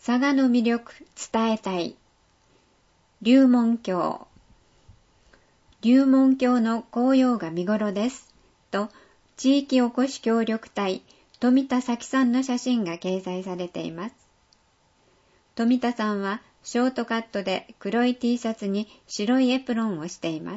佐賀の魅力伝えたい。龍門峡。龍門峡の紅葉が見頃です。と、地域おこし協力隊、富田咲さんの写真が掲載されています。富田さんはショートカットで黒い T シャツに白いエプロンをしています。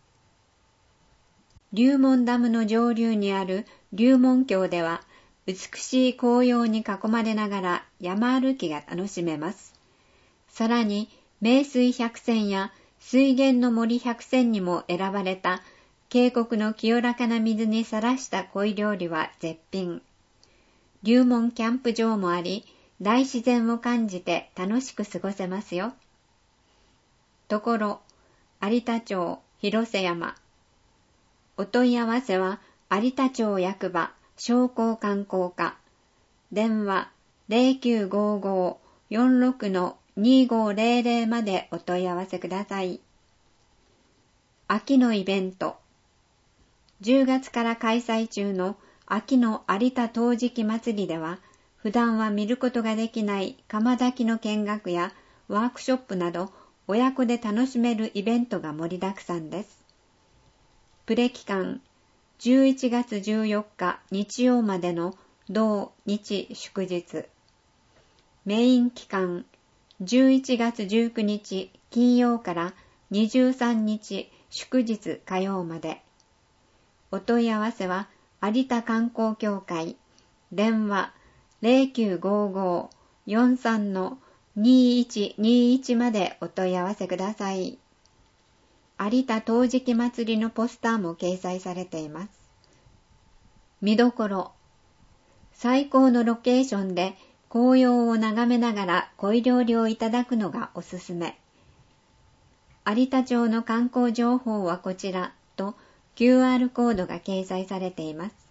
龍門ダムの上流にある龍門峡では、美しい紅葉に囲まれながら山歩きが楽しめます。さらに、名水百選や水源の森百選にも選ばれた渓谷の清らかな水にさらした鯉料理は絶品。龍門キャンプ場もあり、大自然を感じて楽しく過ごせますよ。ところ、有田町広瀬山。お問い合わせは有田町役場商工観光課。電話0955-46-2500までお問い合わせください。秋のイベント。10月から開催中の秋の有田陶磁器祭りでは、普段は見ることができない窯焚きの見学やワークショップなど親子で楽しめるイベントが盛りだくさんです。プレ期間11月14日日曜までの同日祝日。メイン期間11月19日金曜から23日祝日火曜まで。お問い合わせは有田観光協会電話0955-43-2121までお問い合わせください。有田陶磁器祭りのポスターも掲載されています。見どころ。最高のロケーションで紅葉を眺めながら鯉料理をいただくのがおすすめ。有田町の観光情報はこちらと QR コードが掲載されています。